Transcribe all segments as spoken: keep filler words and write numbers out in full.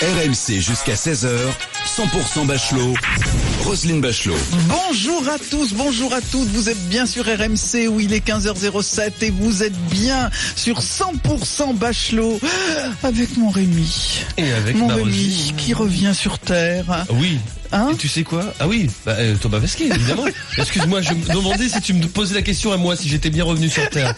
R M C jusqu'à seize heures, cent pour cent Bachelot, Roselyne Bachelot. Bonjour à tous, bonjour à toutes, vous êtes bien sur R M C où il est quinze heures zéro sept et vous êtes bien sur cent pour cent Bachelot avec mon Rémi. Et avec mon ma Rémi Roselyne. qui revient sur Terre. Oui. Hein Et tu sais quoi? Ah oui, bah, euh, Thomas Pesquet, évidemment. Excuse-moi, je me demandais si tu me posais la question à moi, si j'étais bien revenu sur Terre.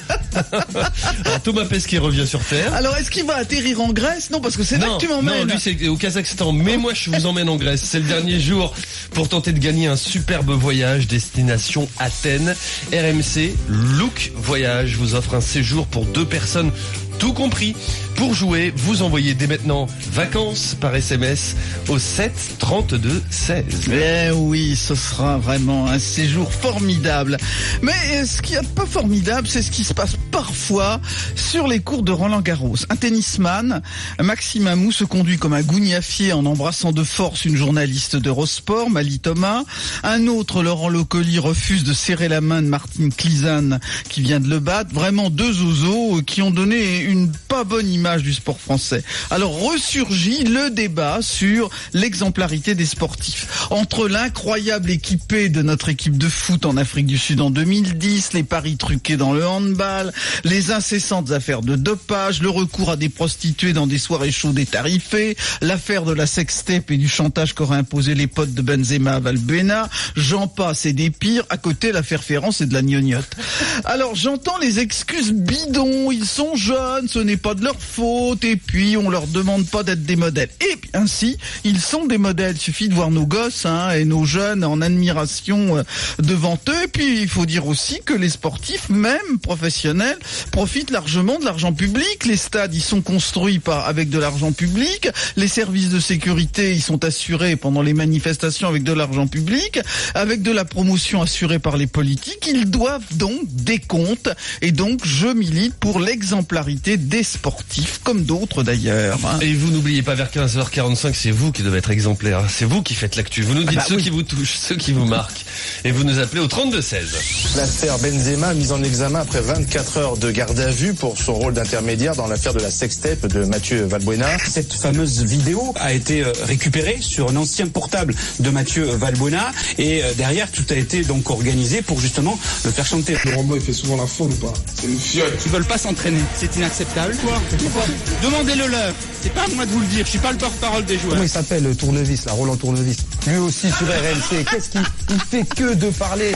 Alors, Thomas Pesquet revient sur Terre. Alors est-ce qu'il va atterrir en Grèce? Non, parce que c'est là Non, que tu m'emmènes. non, lui c'est au Kazakhstan, mais moi je vous emmène en Grèce. C'est le dernier jour pour tenter de gagner un superbe voyage destination Athènes. R M C Look Voyage vous offre un séjour pour deux personnes, tout compris. Pour jouer, vous envoyez dès maintenant vacances par S M S au sept trente-deux seize. Eh oui, ce sera vraiment un séjour formidable. Mais ce qui est pas formidable, c'est ce qui se passe parfois sur les cours de Roland-Garros. Un tennisman, Maxime Amou, se conduit comme un gougnafier en embrassant de force une journaliste d'Eurosport, Mali Thomas. Un autre, Laurent Locoli, refuse de serrer la main de Martine Clizanne qui vient de le battre. Vraiment deux zozos qui ont donné une pas bonne image du sport français. Alors ressurgit le débat sur l'exemplarité des sportifs. Entre l'incroyable équipée de notre équipe de foot en Afrique du Sud en deux mille dix, les paris truqués dans le handball, les incessantes affaires de dopage, le recours à des prostituées dans des soirées chaudes et tarifées, l'affaire de la sextape et du chantage qu'auraient imposé les potes de Benzema à Valbuena, j'en passe et des pires, à côté l'affaire Ferrand c'est de la gnognotte. Alors j'entends les excuses bidons, ils sont jeunes, ce n'est pas de leur faute, et puis on leur demande pas d'être des modèles. Et ainsi, ils sont des modèles. Il suffit de voir nos gosses hein, et nos jeunes en admiration euh, devant eux. Et puis il faut dire aussi que les sportifs, même professionnels, profitent largement de l'argent public. Les stades, ils sont construits par avec de l'argent public. Les services de sécurité, ils sont assurés pendant les manifestations avec de l'argent public, avec de la promotion assurée par les politiques. Ils doivent donc des comptes. Et donc, je milite pour l'exemplarité des sportifs, comme d'autres d'ailleurs. Et vous n'oubliez pas, vers quinze heures quarante-cinq, c'est vous qui devez être exemplaire. C'est vous qui faites l'actu. Vous nous dites ah bah ceux oui. qui vous touchent, ceux qui vous marquent. Et vous nous appelez au trente-deux seize. L'affaire Benzema mise en examen après vingt-quatre heures de garde à vue pour son rôle d'intermédiaire dans l'affaire de la sextape de Mathieu Valbuena. Cette fameuse vidéo a été récupérée sur un ancien portable de Mathieu Valbuena et derrière tout a été donc organisé pour justement le faire chanter. Le robot il fait souvent la faute ou pas? C'est une fiole. Ils veulent pas s'entraîner. C'est inacceptable. Quoi Demandez-le leur. C'est pas à moi de vous le dire. Je suis pas le porte-parole des joueurs. Comment il s'appelle le Tournevis, là, Roland Tournevis? Lui aussi sur R M C. Qu'est-ce qu'il il fait que de parler?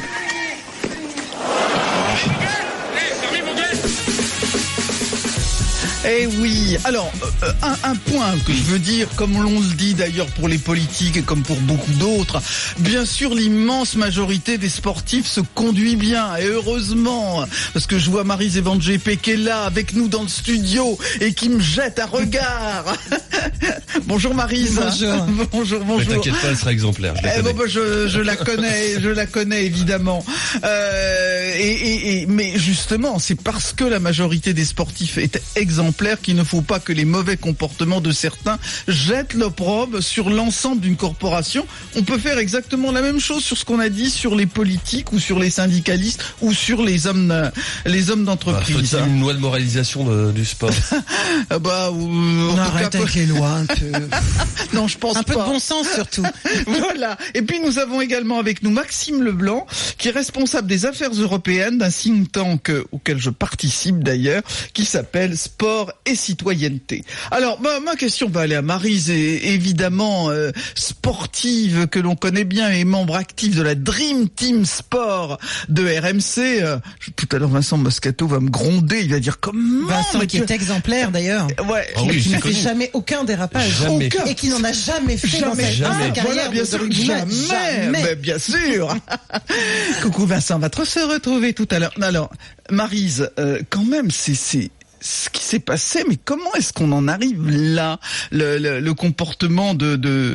Eh oui, alors euh, un, un point que je veux dire, comme l'on le dit d'ailleurs pour les politiques et comme pour beaucoup d'autres, bien sûr l'immense majorité des sportifs se conduit bien et heureusement, parce que je vois Maryse Evangépé qui est là avec nous dans le studio et qui me jette un regard. Bonjour Maryse. Bonjour. bonjour, bonjour. Mais t'inquiète pas, elle sera exemplaire. Je, la eh connais. bon, bah, je, je la connais, je la connais évidemment. Euh, et, et, et, mais justement, c'est parce que la majorité des sportifs est exemplaire qu'il ne faut pas que les mauvais comportements de certains jettent l'opprobre sur l'ensemble d'une corporation. On peut faire exactement la même chose sur ce qu'on a dit sur les politiques ou sur les syndicalistes ou sur les hommes, les hommes d'entreprise. Bah, faut-il une loi de moralisation de, du sport? Bah, euh, on arrête avec les lois un peu. Non, je pense un pas. Un peu de bon sens surtout. Voilà. Et puis nous avons également avec nous Maxime Leblanc, qui est responsable des affaires européennes d'un think tank auquel je participe d'ailleurs, qui s'appelle Sport et Citoyenneté. Alors, bah, ma question va aller à Maryse, et, évidemment euh, sportive que l'on connaît bien et membre actif de la Dream Team Sport de R M C. Euh, tout à l'heure, Vincent Moscato va me gronder, il va dire comment. Vincent qui est exemplaire d'ailleurs. Ouais. Oh oui, qui n'a connu. fait jamais aucun dérapage. Jamais. Aucun. Et qui n'en a jamais fait Jamais. dans sa Jamais. ah, carrière. Voilà, bien de sûr, rugby. jamais. jamais. Mais bien sûr. Coucou Vincent, on va te se retrouver tout à l'heure. Alors, Maryse, euh, quand même, c'est c'est ce qui s'est passé, mais comment est-ce qu'on en arrive là, le, le, le comportement de, de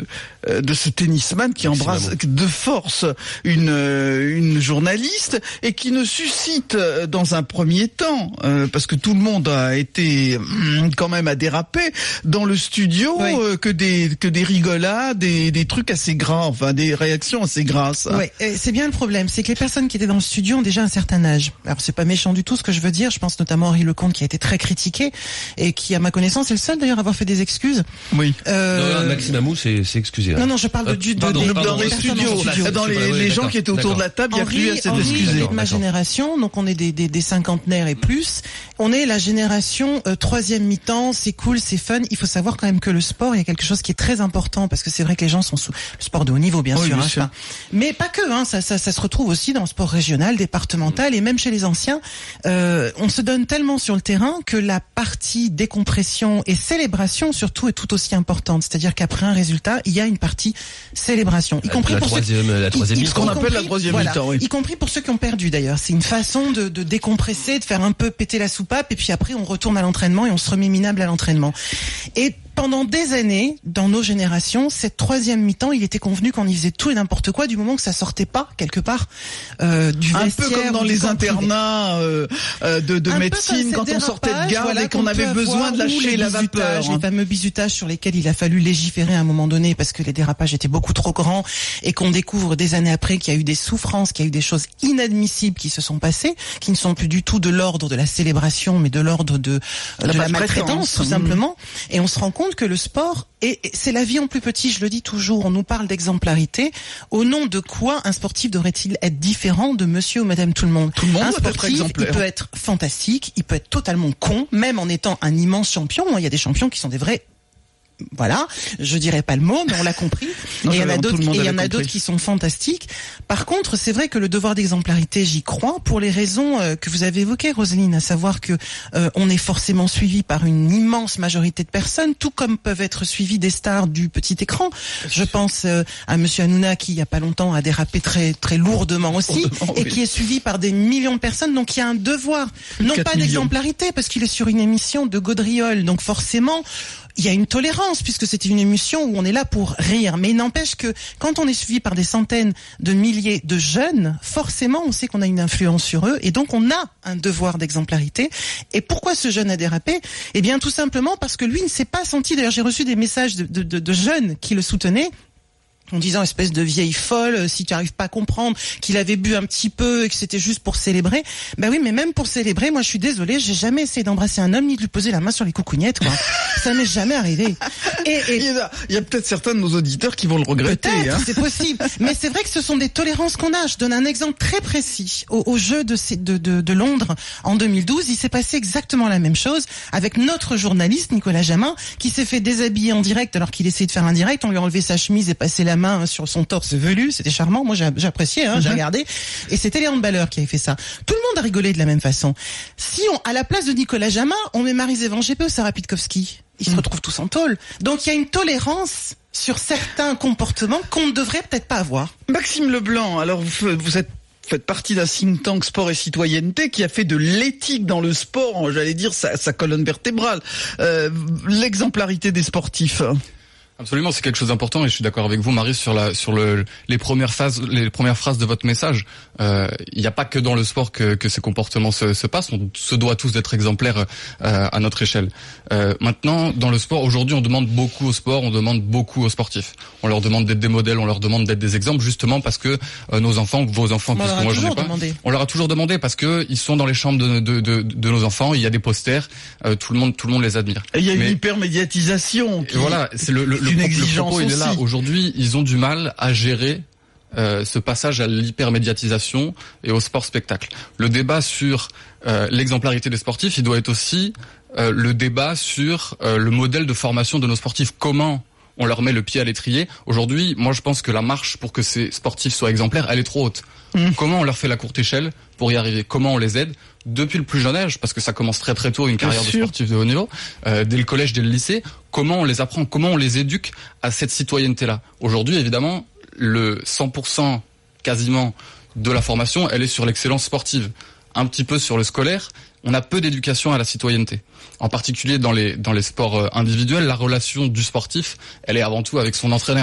de ce tennisman qui embrasse de force une une journaliste et qui ne suscite dans un premier temps, euh, parce que tout le monde a été quand même à déraper dans le studio, oui. euh, que des que des rigolades, des des trucs assez gras, enfin des réactions assez grasses. Oui, c'est bien le problème, c'est que les personnes qui étaient dans le studio ont déjà un certain âge. Alors c'est pas méchant du tout ce que je veux dire, je pense notamment à Henri Lecomte qui a été très critiqué et qui, à ma connaissance, est le seul d'ailleurs à avoir fait des excuses. Oui. Euh... Non, Maxime Amou c'est c'est excusé. Là. Non non, je parle de, du, de, pardon, des, pardon, dans les studios, studio. dans les, les gens qui étaient autour de la table, il y a plus à s'être excusé. De ma génération, donc on est des, des, des cinquantenaires et plus, on est la génération euh, troisième mi-temps, c'est cool, c'est fun. Il faut savoir quand même que le sport, il y a quelque chose qui est très important parce que c'est vrai que les gens sont sous le sport de haut niveau, bien oui, sûr, bien hein, sûr. Pas. Mais pas que, hein, ça, ça, ça se retrouve aussi dans le sport régional, départemental et même chez les anciens. Euh, on se donne tellement sur le terrain que la partie décompression et célébration surtout est tout aussi importante. C'est-à-dire qu'après un résultat, il y a une partie célébration, y la, compris la pour troisième, ceux, la troisième y, ce qu'on appelle la troisième voilà, mi-temps, oui. y compris pour ceux qui ont perdu d'ailleurs. C'est une façon de, de décompresser, de faire un peu péter la soupape et puis après on retourne à l'entraînement et on se remet minable à l'entraînement. Et pendant des années, dans nos générations, cette troisième mi-temps, il était convenu qu'on y faisait tout et n'importe quoi du moment que ça sortait pas quelque part euh, du vestiaire. Un peu comme dans les internats euh, euh, de, de médecine, quand on sortait de garde voilà, et qu'on avait besoin de lâcher la vapeur. Les fameux bizutages sur lesquels il a fallu légiférer à un moment donné parce que les dérapages étaient beaucoup trop grands et qu'on découvre des années après qu'il y a eu des souffrances, qu'il y a eu des choses inadmissibles qui se sont passées, qui ne sont plus du tout de l'ordre de la célébration, mais de l'ordre de, la, de la maltraitance, tout simplement. Et on se rend compte que le sport, et c'est la vie en plus petit, je le dis toujours, on nous parle d'exemplarité. Au nom de quoi un sportif devrait-il être différent de monsieur ou madame tout le monde? Tout le monde un doit sportif, être exemplaire. Il peut être fantastique, il peut être totalement con, même en étant un immense champion. Il y a des champions qui sont des vrais... Voilà, je dirais pas le mot, mais on l'a compris. Non, et il y en a d'autres, et il y en a compris. d'autres qui sont fantastiques. Par contre, c'est vrai que le devoir d'exemplarité, j'y crois pour les raisons euh, que vous avez évoquées, Roselyne, à savoir que euh, on est forcément suivi par une immense majorité de personnes, tout comme peuvent être suivis des stars du petit écran. Je pense euh, à Monsieur Hanouna qui, il y a pas longtemps, a dérapé très très lourdement aussi, lourdement, et oui. qui est suivi par des millions de personnes. Donc il y a un devoir, non pas d'exemplarité, parce qu'il est sur une émission de gaudriole, donc forcément. Il y a une tolérance puisque c'est une émission où on est là pour rire. Mais il n'empêche que quand on est suivi par des centaines de milliers de jeunes, forcément on sait qu'on a une influence sur eux et donc on a un devoir d'exemplarité. Et pourquoi ce jeune a dérapé? Eh bien tout simplement parce que lui ne s'est pas senti, d'ailleurs j'ai reçu des messages de, de, de, de jeunes qui le soutenaient, en disant espèce de vieille folle, si tu arrives pas à comprendre qu'il avait bu un petit peu et que c'était juste pour célébrer. Ben oui, mais même pour célébrer, moi je suis désolée, j'ai jamais essayé d'embrasser un homme ni de lui poser la main sur les coucougnettes, quoi. Ça m'est jamais arrivé. Et, et... Il y a, il y a peut-être certains de nos auditeurs qui vont le regretter. Peut-être, hein. C'est possible. Mais c'est vrai que ce sont des tolérances qu'on a. Je donne un exemple très précis. Au, au jeu de, de, de, de Londres en deux mille douze, il s'est passé exactement la même chose avec notre journaliste Nicolas Jamin qui s'est fait déshabiller en direct alors qu'il essayait de faire un direct. On lui a enlevé sa chemise et passé la main sur son torse velu, c'était charmant, moi j'appréciais, hein, mm-hmm. j'ai regardé, et c'était les handballeurs qui avaient fait ça. Tout le monde a rigolé de la même façon. Si on, à la place de Nicolas Jamin, on met Marie-Zévan G P ou Sarah Pitkowski, ils mm. se retrouvent tous en tôle. Donc il y a une tolérance sur certains comportements qu'on ne devrait peut-être pas avoir. Maxime Leblanc, alors vous, vous êtes Vous faites partie d'un think tank sport et citoyenneté qui a fait de l'éthique dans le sport, j'allais dire, sa, sa colonne vertébrale. Euh, l'exemplarité des sportifs. Absolument, c'est quelque chose d'important et je suis d'accord avec vous, Marie, sur la sur le les premières phases, les premières phrases de votre message. Euh, il n'y a pas que dans le sport que que ces comportements se, se passent. On se doit tous d'être exemplaires euh, à notre échelle. Euh, maintenant, dans le sport, aujourd'hui, on demande beaucoup au sport, on demande beaucoup aux sportifs. On leur demande d'être des modèles, on leur demande d'être des exemples, justement parce que euh, nos enfants, vos enfants, parce que moi j'en ai pas, demandé. on leur a toujours demandé parce que ils sont dans les chambres de de de, de nos enfants. Il y a des posters, euh, tout le monde tout le monde les admire. Et il y a Mais, une hypermédiatisation. Qui... Voilà, c'est le le Une Le exigence propos, il est là. aussi. Aujourd'hui, ils ont du mal à gérer euh, ce passage à l'hypermédiatisation et au sport-spectacle. Le débat sur euh, l'exemplarité des sportifs, il doit être aussi euh, le débat sur euh, le modèle de formation de nos sportifs. Comment on leur met le pied à l'étrier? Aujourd'hui, moi je pense que la marche pour que ces sportifs soient exemplaires, elle est trop haute. Mmh. Comment on leur fait la courte échelle pour y arriver? Comment on les aide depuis le plus jeune âge, parce que ça commence très très tôt une carrière de sportif de haut niveau, euh, dès le collège, dès le lycée. Comment on les apprend? Comment on les éduque à cette citoyenneté-là? Aujourd'hui, évidemment, le cent pour cent quasiment de la formation, elle est sur l'excellence sportive, un petit peu sur le scolaire. On a peu d'éducation à la citoyenneté. En particulier dans les dans les sports individuels, la relation du sportif, elle est avant tout avec son entraîneur.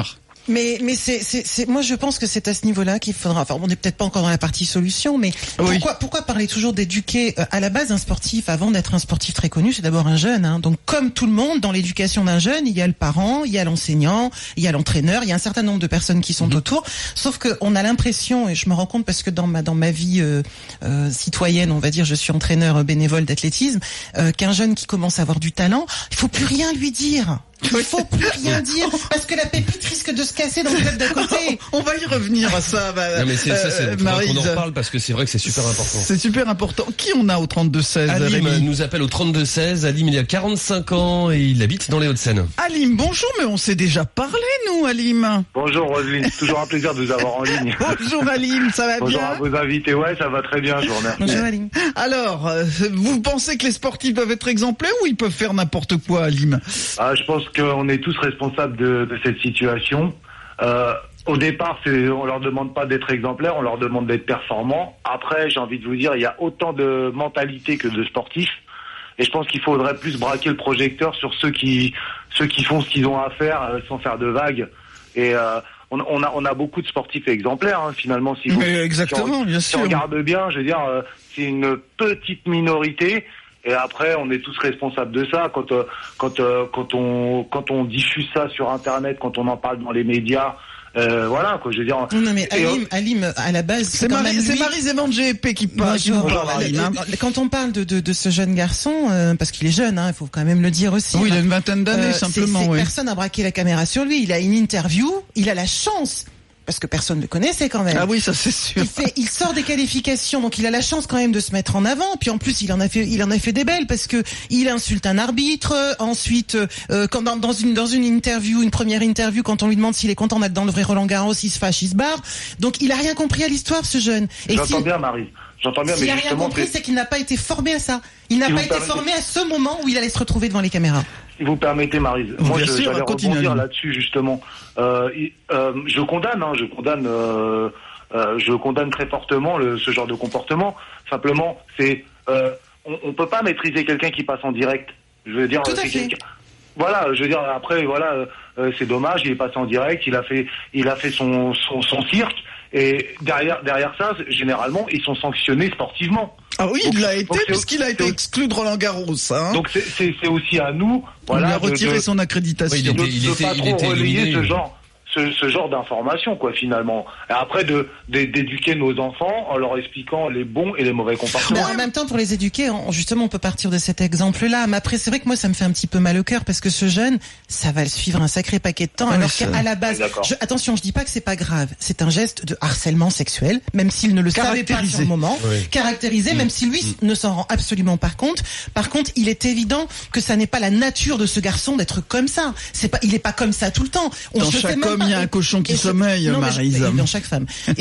Mais mais c'est c'est c'est moi je pense que c'est à ce niveau-là qu'il faudra. Enfin, on n'est peut-être pas encore dans la partie solution, mais oui. pourquoi pourquoi parler toujours d'éduquer euh, à la base un sportif avant d'être un sportif très connu, c'est d'abord un jeune. Hein. Donc comme tout le monde dans l'éducation d'un jeune, il y a le parent, il y a l'enseignant, il y a l'entraîneur, il y a un certain nombre de personnes qui sont mmh. autour. Sauf que on a l'impression, et je me rends compte parce que dans ma dans ma vie euh, euh, citoyenne, on va dire, je suis entraîneur bénévole d'athlétisme, euh, qu'un jeune qui commence à avoir du talent, il faut plus rien lui dire. Il faut plus rien dire parce que la pépite risque de se casser dans le club d'à côté. On va y revenir à ça. Bah, non mais c'est ça, c'est euh, qu'on en reparle parce que c'est vrai que c'est super important. C'est super important. Qui on a au trente-deux seize? Alim Rémi nous appelle au trente-deux seize. Alim, il a quarante-cinq ans et il habite dans les Hauts-de-Seine. Alim, bonjour, mais on s'est déjà parlé, nous, Alim. Bonjour Roselyne, toujours un plaisir de vous avoir en ligne. Bonjour Alim, ça va Bonjour bien? Bonjour à vos invités, ouais, ça va très bien, je vous remercie. Bonjour Alim. Alors, euh, vous pensez que les sportifs doivent être exemplaires ou ils peuvent faire n'importe quoi, Alim? Ah, je pense qu'on est tous responsables de, de cette situation. Euh, au départ, c'est, on leur demande pas d'être exemplaires, on leur demande d'être performants. Après, j'ai envie de vous dire, il y a autant de mentalité que de sportifs. Et je pense qu'il faudrait plus braquer le projecteur sur ceux qui, ceux qui font ce qu'ils ont à faire euh, sans faire de vagues. Et euh, on, on a, on a beaucoup de sportifs exemplaires, hein, finalement. Si vous, Mais exactement, si on, bien si sûr. on regarde bien, je veux dire, euh, c'est une petite minorité. Et après, on est tous responsables de ça. Quand, euh, quand, euh, quand on, quand on diffuse ça sur Internet, quand on en parle dans les médias, euh, voilà, quoi. Je veux dire. Non mais Alim, euh, Alim, à la base, c'est Marie, c'est Marie-Zévan G P qui parle. Bonjour. Bonjour, Alim, hein. Quand on parle de de, de ce jeune garçon, euh, parce qu'il est jeune, hein, il faut quand même le dire aussi. Oui, il a une vingtaine d'années euh, simplement. C'est, c'est oui. Personne n'a braqué la caméra sur lui. Il a une interview. Il a la chance. Parce que personne ne le connaissait quand même. Ah oui, ça c'est sûr. Il fait, il sort des qualifications, donc il a la chance quand même de se mettre en avant. Puis en plus, il en a fait, il en a fait des belles parce que il insulte un arbitre. Ensuite, euh, quand dans, dans une dans une interview, une première interview, quand on lui demande s'il est content d'être dans le vrai Roland Garros, il se fâche, il se barre. Donc il a rien compris à l'histoire, ce jeune. Et J'entends si, bien, Marie. J'entends bien, s'il mais a rien compris, c'est qu'il n'a pas été formé à ça. Il n'a si pas été permettez... formé à ce moment où il allait se retrouver devant les caméras. Si vous permettez, Maryse, moi bien je, sûr, j'allais continue. rebondir là-dessus justement. Euh, euh, je condamne, hein, je condamne, euh, euh, je condamne très fortement le, ce genre de comportement. Simplement, c'est, euh, on, on peut pas maîtriser quelqu'un qui passe en direct. Je veux dire, tout à c'est fait. Voilà, je veux dire après, voilà, euh, c'est dommage, il est passé en direct, il a fait, il a fait son son, son cirque. Et derrière, derrière ça, généralement, ils sont sanctionnés sportivement. Ah oui, donc, il l'a été puisqu'il a été c'est, exclu de Roland Garros. Hein. Donc c'est, c'est, c'est aussi à nous, voilà, on lui a retiré de, son accréditation. Oui, il était, il de, de était, pas il trop était relayer éliminé. ce genre. Ce, ce genre d'informations, quoi, finalement. Et après, de, de d'éduquer nos enfants en leur expliquant les bons et les mauvais comportements. Mais en même temps, pour les éduquer, on, justement, on peut partir de cet exemple-là. Mais après, c'est vrai que moi, ça me fait un petit peu mal au cœur parce que ce jeune, ça va le suivre un sacré paquet de temps. Ah, alors ça... qu'à la base, je, attention, je dis pas que c'est pas grave. C'est un geste de harcèlement sexuel, même s'il ne le savait pas sur le moment. Oui. Caractérisé, mmh. même si lui mmh. ne s'en rend absolument pas compte. Par contre, il est évident que ça n'est pas la nature de ce garçon d'être comme ça. C'est pas, il est pas comme ça tout le temps. On Dans chaque homme, il y a un cochon qui sommeil, Maryse. Dans chaque femme. je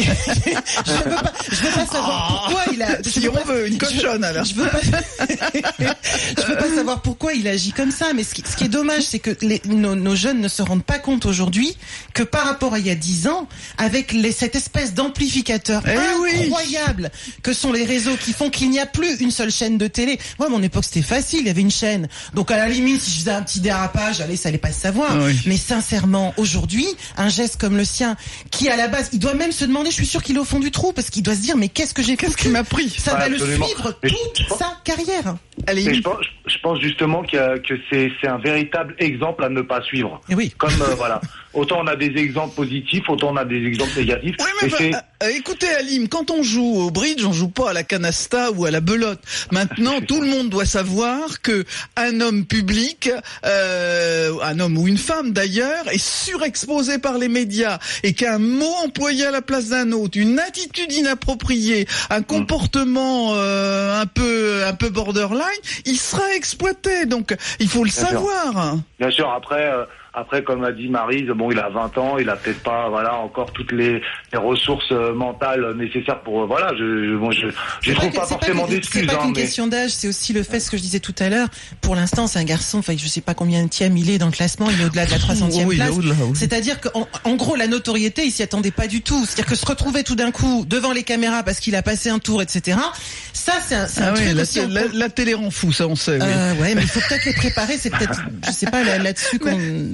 veux pas, je veux pas savoir oh, pourquoi il a. Si on pas, veut une cochonne, je, alors. Je veux pas. je veux pas savoir pourquoi il agit comme ça, mais ce qui, ce qui est dommage, c'est que les, nos, nos jeunes ne se rendent pas compte aujourd'hui que par rapport à il y a dix ans, avec les, cette espèce d'amplificateur eh incroyable oui. que sont les réseaux qui font qu'il n'y a plus une seule chaîne de télé. Moi, à mon époque, c'était facile, il y avait une chaîne. Donc à la limite, si je faisais un petit dérapage, allez, ça allait pas se savoir. Oui. Mais sincèrement, aujourd'hui, un geste comme le sien, qui à la base, il doit même se demander, je suis sûr qu'il est au fond du trou, parce qu'il doit se dire, mais qu'est-ce que j'ai Qu'est-ce qui m'a pris? Ça ouais, va absolument. le suivre mais toute je, sa carrière. Allez, mais je, pense, je pense justement qu'il y a, que c'est, c'est un véritable exemple à ne pas suivre. Et oui. Comme euh, voilà. Autant on a des exemples positifs, autant on a des exemples négatifs. Oui, mais et bah, c'est... euh, écoutez, Alim, quand on joue au bridge, on joue pas à la canasta ou à la belote. Maintenant, tout le monde doit savoir que un homme public, euh, un homme ou une femme d'ailleurs, est surexposé par les médias et qu'un mot employé à la place d'un autre, une attitude inappropriée, un comportement euh, un peu un peu borderline, il sera exploité. Donc, il faut le Bien savoir. Sûr. Bien sûr. Après. Euh... Après, comme a dit Maryse, bon, il a vingt ans, il a peut-être pas, voilà, encore toutes les, les ressources mentales nécessaires pour, voilà, je, bon, je, je trouve pas forcément d'excuses. C'est pas hein, qu'une mais... question d'âge, c'est aussi le fait, ce que je disais tout à l'heure. Pour l'instant, c'est un garçon, enfin, je sais pas combien de tième il est dans le classement, il est au-delà de la trois centième oui, place. au-delà, oui. C'est-à-dire qu'en en gros, la notoriété, il s'y attendait pas du tout. C'est-à-dire que se retrouver tout d'un coup devant les caméras parce qu'il a passé un tour, et cetera. Ça, c'est un, c'est ah un oui, truc la, aussi. la, la, la télé rend fou, ça, on sait. Oui. Euh, ouais, mais il faut peut-être les préparer. C'est peut-être, je sais pas, là, là-dessus qu'on.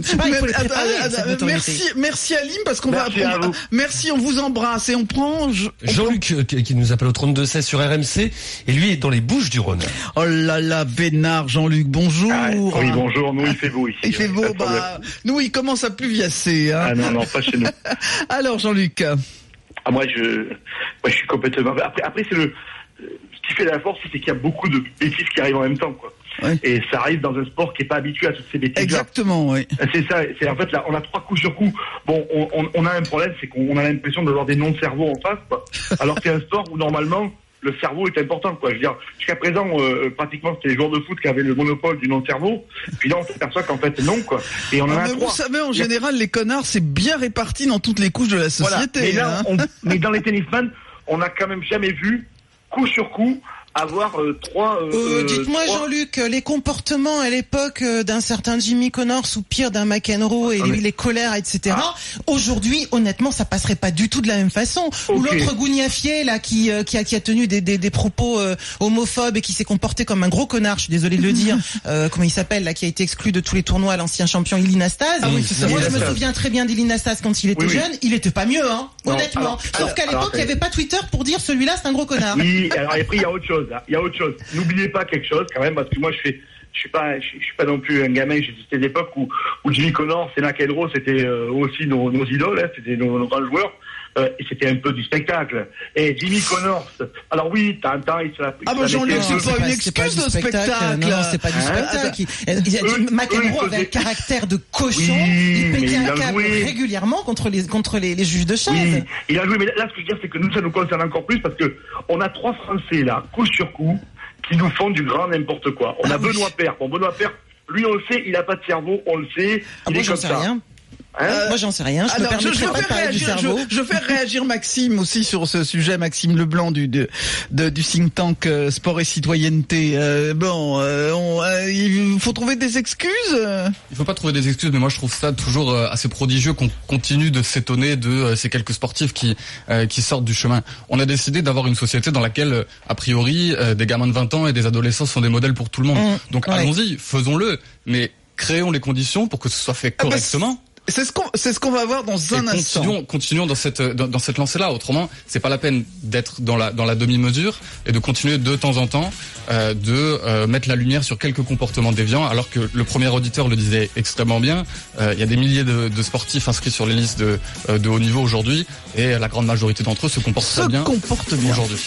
Je sais pas, il faut les préparer, attends, cette attends, notoriété. merci, merci Alim, parce qu'on Merci va, à on- vous. merci, on vous embrasse et on prend, je- on Jean-Luc euh, qui qui nous appelle au trente-deux seize sur R M C et lui est dans les Bouches-du-Rhône. Oh là là, Bénard, Jean-Luc, bonjour. Ah, oui, bonjour. Nous, il fait beau ici. Il fait beau, Pas de problème. bah, nous, il commence à pluviasser, hein. Ah non, non, pas chez nous. Alors, Jean-Luc. Ah, moi, je, moi, je suis complètement. Après, après, c'est le. Ce qui fait la force, c'est qu'il y a beaucoup de bêtises qui arrivent en même temps, quoi. Ouais. Et ça arrive dans un sport qui est pas habitué à toutes ces bêtises. Exactement, oui. C'est ça. C'est en fait là, on a trois coups sur coup. Bon, on, on, on a un problème, c'est qu'on a l'impression d'avoir des noms de cerveau en face, quoi. Alors c'est un sport où normalement le cerveau est important, quoi. Je veux dire, jusqu'à présent, euh, pratiquement c'était les joueurs de foot qui avaient le monopole du nom de cerveau. Puis là, on s'aperçoit qu'en fait non, quoi. Et on en Ah, a mais trois. vous savez, en général, les connards, c'est bien réparti dans toutes les couches de la Voilà. société. Mais là, hein. on- mais dans les tennisman, on n'a quand même jamais vu coup sur coup avoir euh, trois. Euh, Euh, euh, dites-moi, trois- Jean-Luc, les comportements à l'époque euh, d'un certain Jimmy Connors ou pire d'un McEnroe et Ah, les, mais- les colères, et cetera. Aujourd'hui, honnêtement, ça passerait pas du tout de la même façon. Ou Ok. l'autre Gougnafier là qui euh, qui a qui a tenu des des, des propos euh, homophobes et qui s'est comporté comme un gros connard. Je suis désolé de le dire. Euh, comment il s'appelle là, qui a été exclu de tous les tournois, l'ancien champion Ilie Nastase. Ah oui, c'est ça. Moi, je me Nastase. souviens très bien d'Ilie Nastase quand il était Oui, oui. jeune. Il était pas mieux, hein. Non, Honnêtement. alors, Sauf alors, qu'à alors, l'époque, il y avait pas Twitter pour dire celui-là c'est un gros connard. Oui, alors après il y a autre chose. hein. Il y a autre chose. N'oubliez pas quelque chose quand même, parce que moi je fais, je suis pas, je, je suis pas non plus un gamin. J'ai des époques où, où Jimmy Connors et McEnroe c'était euh, aussi nos, nos idoles, hein, c'était nos, nos grands joueurs. Euh, et c'était un peu du spectacle. Et Jimmy Connors, alors oui, t'as un temps, il se la. Ah il se bah la Jean-Luc, mettait c'est un peu- pas une c'est pas excuse du de spectacle. Non, non, c'est pas du Hein spectacle. Il- il y a- Eux- McEnroe eux, ils avait un faisaient- caractère de cochon. Oui, il mais pétait il un a câble joué. régulièrement contre les contre les, les juges de chaise. Oui, il a joué, mais là, ce que je veux dire, c'est que nous, ça nous concerne encore plus parce que on a trois Français, là, coup sur coup, qui nous font du grand n'importe quoi. On Ah a oui. Benoît Paire. Bon, Benoît Paire, lui, on le sait, il a pas de cerveau, on le sait, Ah, il moi est j'en comme sais ça. rien. Hein Moi j'en sais rien. Je Alors, me je, je permettrai veux pas de faire parler du réagir, cerveau. je, je veux faire réagir Maxime aussi sur ce sujet, Maxime Leblanc du de, de- du think tank euh, Sport et Citoyenneté. Euh, bon, euh, on, euh, il faut trouver des excuses. euh. Il faut pas trouver des excuses, mais moi je trouve ça toujours euh, assez prodigieux qu'on continue de s'étonner de euh, ces quelques sportifs qui euh, qui sortent du chemin. On a décidé d'avoir une société dans laquelle, euh, a priori, euh, des gamins de vingt ans et des adolescents sont des modèles pour tout le monde. Mmh, Donc ouais. allons-y, faisons-le, mais créons les conditions pour que ce soit fait Ah bah, correctement. C'est ce qu'on, c'est ce qu'on va voir dans Et un instant. continuons, continuons dans cette dans, dans cette lancée-là. Autrement, c'est pas la peine d'être dans la dans la demi-mesure et de continuer de temps en temps euh, de euh, mettre la lumière sur quelques comportements déviants. Alors que le premier auditeur le disait extrêmement bien, euh, il y a des milliers de, de sportifs inscrits sur les listes de euh, de haut niveau aujourd'hui et la grande majorité d'entre eux se comportent Se très bien comporte bien. aujourd'hui.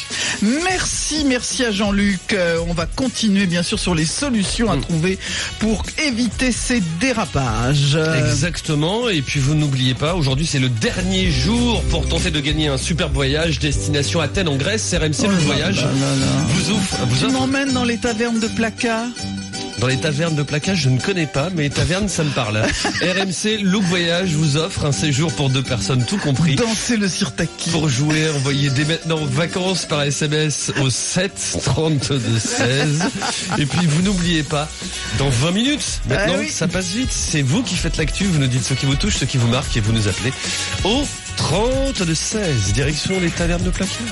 Merci, merci à Jean-Luc. Euh, on va continuer bien sûr sur les solutions à Mm. trouver pour éviter ces dérapages. Euh, Exactement. Et puis vous n'oubliez pas, aujourd'hui c'est le dernier jour pour tenter de gagner un superbe voyage destination Athènes en Grèce. R M C Oh le là voyage là là là. vous offre, vous Tu offre m'emmènes dans les tavernes de placard. dans les tavernes de plaquage. Je ne connais pas, mais les tavernes ça me parle. R M C Look Voyage vous offre un séjour pour deux personnes, tout compris. Danser le sirtaki. Pour jouer, envoyez dès maintenant vacances par S M S au sept trente-deux seize. Et puis vous n'oubliez pas, dans vingt minutes, maintenant Ah oui. ça passe vite, c'est vous qui faites l'actu, vous nous dites ce qui vous touche, ce qui vous marque et vous nous appelez au trente-deux seize, direction les tavernes de placage.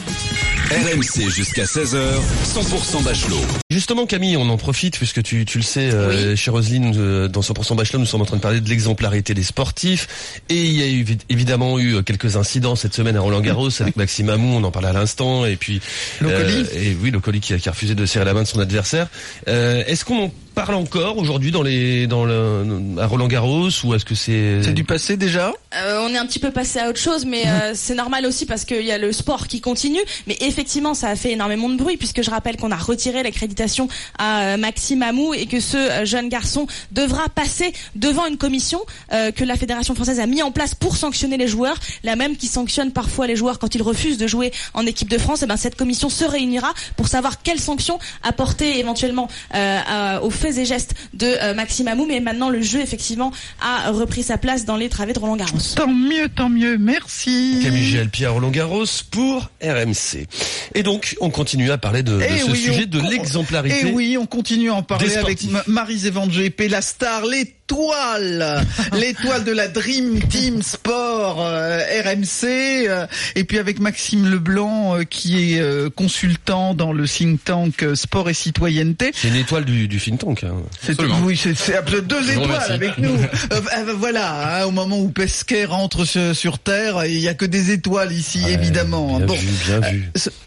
R M C jusqu'à seize heures, cent pour cent Bachelot. Justement Camille, on en profite puisque tu, tu le sais, euh, chez Roselyne, euh, dans cent pour cent Bachelot, nous sommes en train de parler de l'exemplarité des sportifs et il y a eu, évidemment eu quelques incidents cette semaine à Roland-Garros avec Maxime Amou, on en parlait à l'instant, et puis Locoli. euh, et oui, Locoli qui a, qui a refusé de serrer la main de son adversaire. Euh, est-ce qu'on en parle encore aujourd'hui dans les dans le à Roland-Garros ou est-ce que c'est C'est du passé déjà. Euh, on est un petit peu passé à autre chose, mais euh, c'est normal aussi parce qu'il y a le sport qui continue. Mais effectivement, ça a fait énormément de bruit puisque je rappelle qu'on a retiré l'accréditation à euh, Maxime Amou et que ce euh, jeune garçon devra passer devant une commission euh, que la Fédération française a mis en place pour sanctionner les joueurs, la même qui sanctionne parfois les joueurs quand ils refusent de jouer en équipe de France. Et ben cette commission se réunira pour savoir quelles sanctions apporter éventuellement euh, à, aux faits et gestes de euh, Maxime Amou. Mais maintenant, le jeu effectivement a repris sa place dans les travées de Roland-Garros. Tant mieux, tant mieux. Merci. Camille G L P à Roland-Garros pour R M C. Et donc, on continue à parler de, de Eh ce oui, sujet on- de l'exemplarité l'exemplarité. Et oui, on continue à en parler des avec sportifs. Maryse Evangépé, la star, l'étoile, l'étoile de la Dream Team Sport euh, R M C, euh, et puis avec Maxime Leblanc euh, qui est euh, consultant dans le think tank euh, Sport et Citoyenneté. C'est une étoile du, du think tank. Hein. C'est, oui, c'est, c'est deux Je vous étoiles remercie. avec nous. Euh, euh, voilà, hein, au moment où Pesquet rentre sur, sur Terre, il y a que des étoiles ici, Ouais, évidemment. Bien Bon. vu, bien vu. Euh, ce-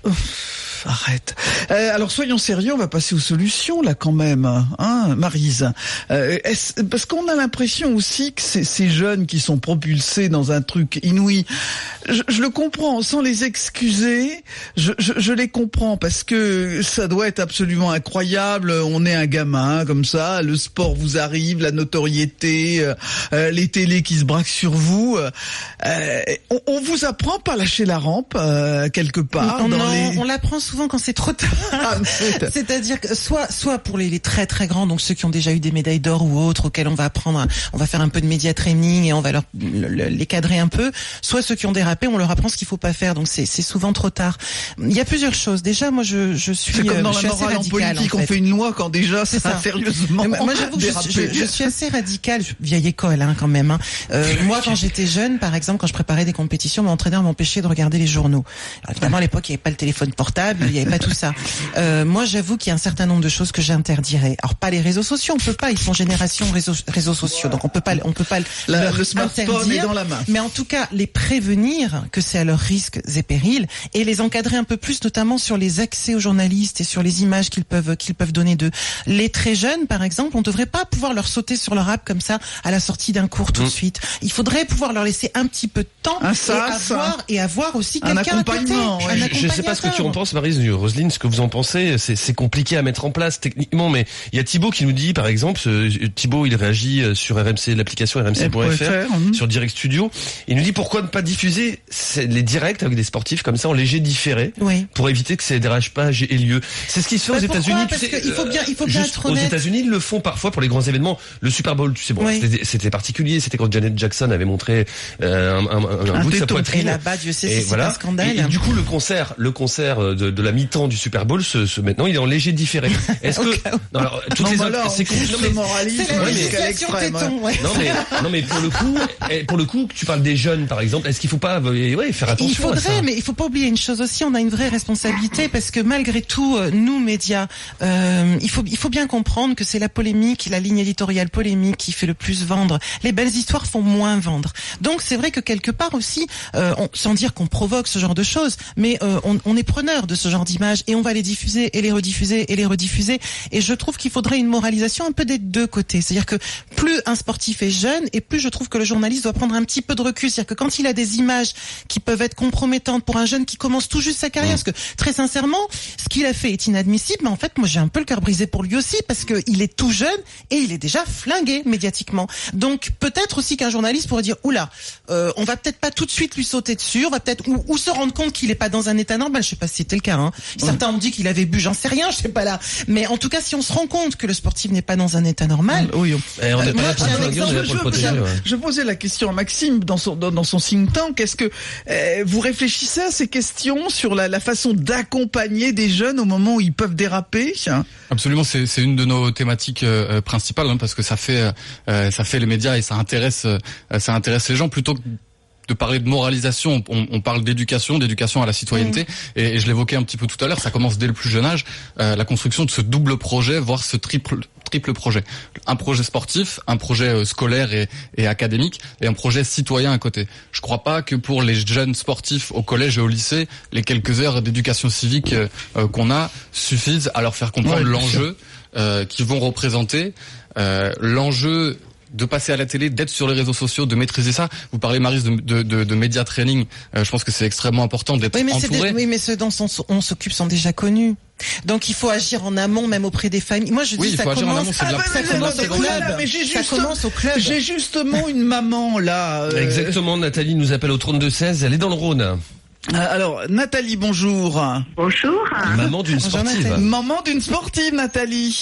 Arrête. Euh, alors soyons sérieux, on va passer aux solutions là quand même, hein, Maryse. Euh, est-ce, parce qu'on a l'impression aussi que c'est ces jeunes qui sont propulsés dans un truc inouï. Je, je le comprends, sans les excuser, je, je, je les comprends parce que ça doit être absolument incroyable. On est un gamin comme ça, le sport vous arrive, la notoriété, euh, les télés qui se braquent sur vous. Euh, on, on vous apprend pas à lâcher la rampe euh, quelque part. On, dans non, les... on l'apprend souvent quand c'est trop tard. Ah, c'est... C'est-à-dire que soit, soit pour les, les très très grands, donc ceux qui ont déjà eu des médailles d'or ou autres, auxquels on va apprendre, on va faire un peu de média training et on va leur le, le, les cadrer un peu. Soit ceux qui ont dérapé, on leur apprend ce qu'il faut pas faire. Donc c'est, c'est souvent trop tard. Il y a plusieurs choses. Déjà, moi je, je suis. C'est comme dans euh, la morale en politique, en fait. On fait une loi quand déjà c'est ça, ça sérieusement. Mais moi j'avoue, que je, je, je suis assez radicale, vieille école hein, quand même. Hein. Euh, moi quand j'étais jeune, par exemple, quand je préparais des compétitions, mon entraîneur m'empêchait de regarder les journaux. Alors, évidemment, à l'époque, il n'y avait pas le téléphone portable, il n'y avait pas tout ça. Euh, moi, j'avoue qu'il y a un certain nombre de choses que j'interdirais. Alors, pas les réseaux sociaux, on peut pas. Ils sont génération réseaux, réseaux sociaux, donc on peut pas, on peut pas la, leur le smartphone interdire, est dans la main. Mais en tout cas, les prévenir que c'est à leurs risques et périls et les encadrer un peu plus, notamment sur les accès aux journalistes et sur les images qu'ils peuvent qu'ils peuvent donner d'eux. Les très jeunes, par exemple, on devrait pas pouvoir leur sauter sur leur app comme ça à la sortie d'un cours tout mmh. de suite. Il faudrait pouvoir leur laisser un petit peu de temps un et sas, avoir et avoir aussi un quelqu'un accompagnement. à côté. Ouais. Un je, je sais pas ce que tu en penses, Maryse, Roselyne, ce que vous en pensez. C'est, c'est compliqué à mettre en place techniquement, mais il y a Thibaut qui nous dit, par exemple, ce, Thibaut, il réagit sur R M C, l'application R M C point F R, mmh. sur Direct Studio. Il nous dit pourquoi ne pas diffuser les directs avec des sportifs comme ça en léger différé, oui. pour éviter que ces dérapages aient lieu. C'est ce qui se fait bah aux États-Unis. Parce tu sais, qu'il faut bien, il faut bien être aux honnête. États-Unis, ils le font parfois pour les grands événements. Le Super Bowl, tu sais, bon, oui. c'était, c'était particulier. C'était quand Janet Jackson avait montré euh, un, un, un, un, un bout de sa poitrine. Et là-bas, Dieu sait si c'est voilà. un scandale. Et, et du coup, le concert, le concert de, de la mi-temps du Super Bowl, ce, ce, maintenant, il est en léger différé. Est-ce que non, alors, toutes non, les bah autres, là, c'est con, non, mais moralisme, c'est la ouais, législation téton, ouais. Non mais non mais pour le coup, pour le coup, tu parles des jeunes par exemple. Est-ce qu'il faut pas, ouais, faire attention Il faudrait, à ça. mais il faut pas oublier une chose aussi. On a une vraie responsabilité parce que malgré tout, nous médias, euh, il faut il faut bien comprendre que c'est la polémique, la ligne éditoriale polémique qui fait le plus vendre. Les belles histoires font moins vendre. Donc c'est vrai que quelque part aussi, euh, on, sans dire qu'on provoque ce genre de choses, mais euh, on, on est preneur de ce genre d'images et on va les diffuser et les rediffuser et les rediffuser. Et je trouve qu'il faudrait une moralisation un peu des deux côtés. C'est-à-dire que plus un sportif est jeune et plus je trouve que le journaliste doit prendre un petit peu de recul. C'est-à-dire que quand il a des images qui peuvent être compromettantes pour un jeune qui commence tout juste sa carrière, parce que très sincèrement, ce qu'il a fait est inadmissible, mais en fait, moi j'ai un peu le cœur brisé pour lui aussi parce que il est tout jeune et il est déjà flingué médiatiquement. Donc peut-être aussi qu'un journaliste pourrait dire oula, euh, on va peut-être pas tout de suite lui sauter dessus, on va peut-être ou, ou se rendre compte qu'il est pas dans un état normal. Je sais pas si c'était le cas. Hein. Certains ont dit qu'il avait bu, j'en sais rien, je sais pas là. Mais en tout cas, si on se rend compte que le sportif n'est pas dans un état normal, oui. Eh, on euh, moi, pas un exemple, je, pour le protéger, je, ouais. je posais la question à Maxime dans son dans, dans son think tank. Est-ce que euh, vous réfléchissez à ces questions sur la, la façon d'accompagner des jeunes au moment où ils peuvent déraper? Absolument, c'est, c'est une de nos thématiques euh, principales hein, parce que ça fait euh, ça fait les médias et ça intéresse euh, ça intéresse les gens plutôt que de parler de moralisation, on, on parle d'éducation, d'éducation à la citoyenneté, mmh. et, et je l'évoquais un petit peu tout à l'heure, ça commence dès le plus jeune âge, euh, la construction de ce double projet, voire ce triple triple projet. Un projet sportif, un projet euh, scolaire et, et académique, et un projet citoyen à côté. Je crois pas que pour les jeunes sportifs au collège et au lycée, les quelques heures d'éducation civique euh, euh, qu'on a suffisent à leur faire comprendre ouais, l'enjeu euh, qu'ils vont représenter, euh, l'enjeu de passer à la télé, d'être sur les réseaux sociaux, de maîtriser ça. Vous parlez, Maryse, de, de, de, de média training. Euh, je pense que c'est extrêmement important d'être oui, mais entouré. C'est des, oui, mais ceux dont on, on s'occupe sont déjà connus. Donc il faut agir en amont, même auprès des familles. Moi je dis oui, ça, commence, amont, ah, la... bah, ça, commence au club. Là, mais j'ai ça juste... commence au club. J'ai justement une maman là. Euh... Exactement, Nathalie nous appelle au trente-deux seize, elle est dans le Rhône. Alors, Nathalie, bonjour. Bonjour. Maman d'une sportive. Bonjour, Maman d'une sportive, Nathalie.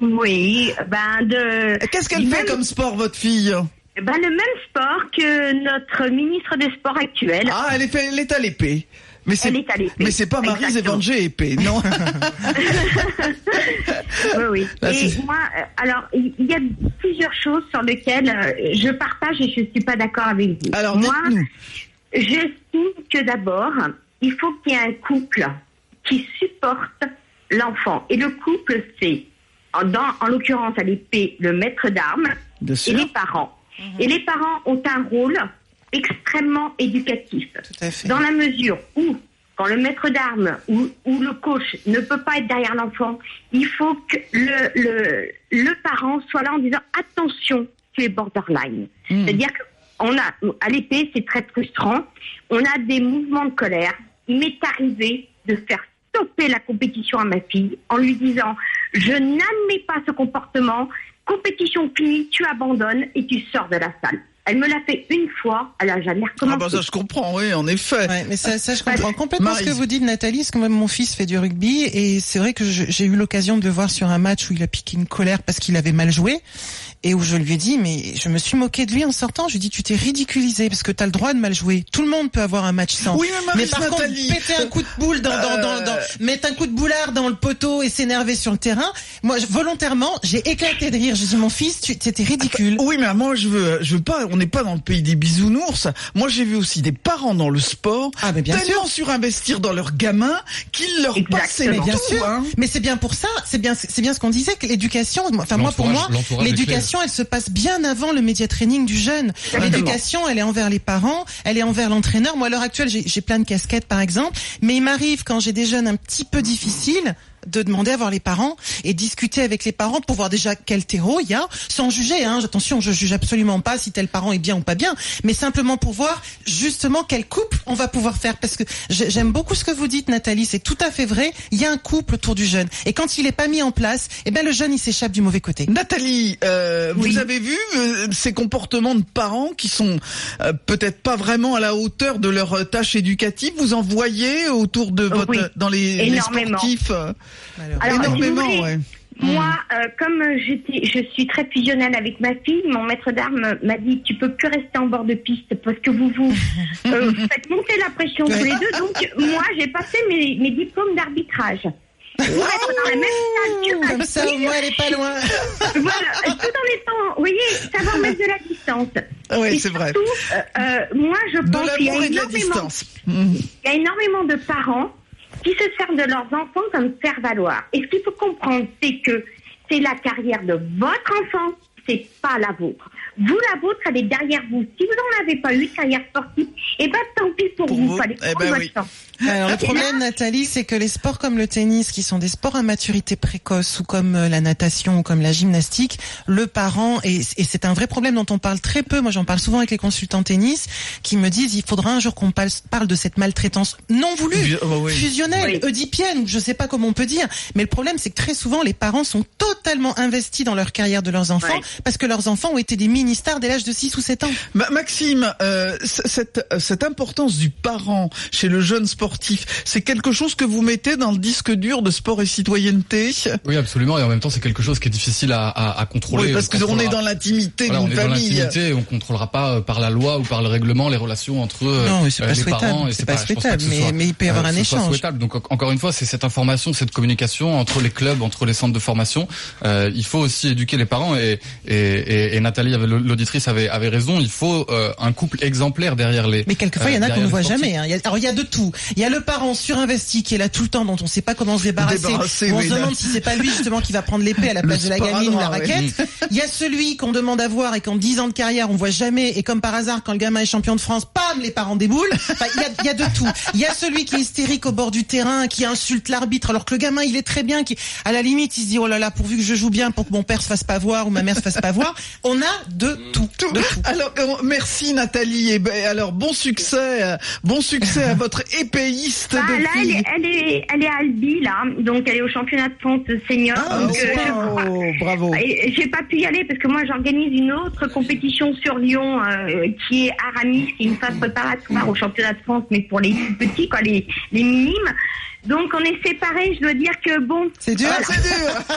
Oui, ben de... Qu'est-ce qu'elle fait même... comme sport, votre fille? Ben le même sport que notre ministre des Sports actuel. Ah, elle est, fait, elle est à l'épée. Mais c'est, elle est à l'épée. mais c'est pas Maryse Evanger épée, non? Oui, oui. Là, et c'est... moi, euh, alors, il y, y a plusieurs choses sur lesquelles euh, je partage et je suis pas d'accord avec vous. Alors, moi, dites-nous. j'estime que d'abord, il faut qu'il y ait un couple qui supporte l'enfant. Et le couple, c'est, dans, en l'occurrence, à l'épée, le maître d'armes et les parents. Mmh. Et les parents ont un rôle extrêmement éducatif. Tout à fait. Dans la mesure où, quand le maître d'armes ou, ou le coach ne peut pas être derrière l'enfant, il faut que le, le, le parent soit là en disant « Attention, tu es borderline mmh. ». C'est-à-dire qu'on a, à l'épée, c'est très frustrant, on a des mouvements de colère. Il m'est arrivé de faire stopper la compétition à ma fille en lui disant « Je n'admets pas ce comportement, compétition finie, tu abandonnes et tu sors de la salle ». Elle me l'a fait une fois, elle a jamais recommencé. Ah bah ça je comprends, oui, en effet. Ouais, mais ça, ça je comprends complètement Maryse. Ce que vous dites, Nathalie, parce que moi, mon fils fait du rugby et c'est vrai que je, j'ai eu l'occasion de le voir sur un match où il a piqué une colère parce qu'il avait mal joué et où je lui ai dit, mais je me suis moqué de lui en sortant. Je lui ai dit, tu t'es ridiculisé parce que t'as le droit de mal jouer. Tout le monde peut avoir un match sans. Oui, mais, Maryse, mais par Nathalie, contre, péter un coup de boule dans, dans, dans, dans, euh... mettre un coup de boulard dans le poteau et s'énerver sur le terrain. Moi, je, volontairement, j'ai éclaté de rire. J'ai dit, mon fils, tu, t'étais ridicule. Oui, mais moi, je veux, je veux pas, on n'est pas dans le pays des bisounours. Moi, j'ai vu aussi des parents dans le sport, ah, mais bien tellement sûr. surinvestir dans leurs gamins qu'ils leur passaient mais bien tout, sûr. Hein. Mais c'est bien pour ça, c'est bien, c'est bien ce qu'on disait, que l'éducation, enfin moi, pour moi, l'éducation, elle se passe bien avant le média training du jeune. Exactement. L'éducation, elle est envers les parents, elle est envers l'entraîneur. Moi, à l'heure actuelle, j'ai, j'ai plein de casquettes, par exemple, mais il m'arrive quand j'ai des jeunes un petit peu difficiles, de demander à voir les parents et discuter avec les parents pour voir déjà quel terreau il y a, sans juger, hein. Attention, je juge absolument pas si tel parent est bien ou pas bien, mais simplement pour voir justement quel couple on va pouvoir faire, parce que j'aime beaucoup ce que vous dites, Nathalie, c'est tout à fait vrai, il y a un couple autour du jeune, et quand il est pas mis en place, eh ben le jeune il s'échappe du mauvais côté. Nathalie, euh, oui. vous avez vu euh, ces comportements de parents qui sont euh, peut-être pas vraiment à la hauteur de leur tâche éducative, vous en voyez autour de votre, oui. dans les, les sportifs euh... Alors, énormément, si vous voulez, ouais. Moi, euh, comme j'étais, je suis très fusionnelle avec ma fille, mon maître d'armes m'a dit tu peux plus rester en bord de piste parce que vous vous euh, faites monter la pression tous les deux. Donc moi, j'ai passé mes, mes diplômes d'arbitrage. Pour être dans la même salle que comme ça, au moins, elle est pas loin. Voilà, tout en étant, vous voyez, savoir mettre de la distance. Oui, et c'est surtout, vrai. Euh, euh, moi, je de pense qu'il y a et de la énormément, distance. il y a énormément de parents qui se servent de leurs enfants comme faire-valoir. Et ce qu'il faut comprendre, c'est que c'est la carrière de votre enfant, c'est pas la vôtre. Vous, la vôtre, elle est derrière vous. Si vous n'en avez pas eu de carrière sportive, eh ben tant pis pour, pour vous. vous. Fallait prendre eh ben votre oui. temps. Alors le problème, Nathalie, c'est que les sports comme le tennis, qui sont des sports à maturité précoce, ou comme la natation, ou comme la gymnastique, le parent, et, et c'est un vrai problème dont on parle très peu, moi j'en parle souvent avec les consultants tennis, qui me disent il faudra un jour qu'on parle de cette maltraitance non voulue, oh, oui. fusionnelle, oui. Oedipienne, ou je sais pas comment on peut dire, mais le problème c'est que très souvent les parents sont totalement investis dans leur carrière de leurs enfants, oui. parce que leurs enfants ont été des mini-stars dès l'âge de six ou sept ans. Ma- Maxime, euh, cette, cette importance du parent chez le jeune sportif, c'est quelque chose que vous mettez dans le disque dur de sport et citoyenneté? Oui, absolument, et en même temps c'est quelque chose qui est difficile à, à, à contrôler. Oui, parce qu'on est dans l'intimité voilà, d'une famille. On est dans l'intimité et on contrôlera pas par la loi ou par le règlement les relations entre non, mais c'est euh, pas les souhaitable. parents. Et c'est, c'est pas, pas souhaitable, mais, soit, mais il peut y avoir euh, un échange. Souhaitable. Donc encore une fois, c'est cette information, cette communication entre les clubs, entre les centres de formation. Euh, il faut aussi éduquer les parents et, et, et, et Nathalie, l'auditrice, avait, avait raison. Il faut euh, un couple exemplaire derrière les. Mais quelquefois, il euh, y en a qu'on ne voit sportifs. jamais. Hein. Il y a, alors il y a de tout. Il y a le parent surinvesti qui est là tout le temps, dont on ne sait pas comment se débarrasser. Débarrasser on oui, se demande là. si c'est pas lui justement qui va prendre l'épée à la place de la gamine ou la raquette. Oui. Il y a celui qu'on demande à voir et qu'en dix ans de carrière on voit jamais, et comme par hasard quand le gamin est champion de France, pam, les parents déboulent. Enfin, il y a, il y a de tout. Il y a celui qui est hystérique au bord du terrain, qui insulte l'arbitre alors que le gamin il est très bien, qui à la limite il se dit oh là là, pourvu que je joue bien pour que mon père se fasse pas voir ou ma mère se fasse pas voir. On a de tout. tout. De tout. Alors euh, merci Nathalie, et ben alors bon succès, euh, bon succès à votre épéiste bah, de là, fille. elle est, elle est, elle est à Albi là, donc elle est au championnat de France senior. Ah, donc, oh, euh, je crois, bravo. Et j'ai pas pu y aller parce que moi j'organise une autre compétition sur Lyon euh, qui est Aramis, qui est une phase préparatoire au championnat de France, mais pour les petits, quoi, les, les minimes. Donc on est séparés, je dois dire que bon... C'est dur, ah, c'est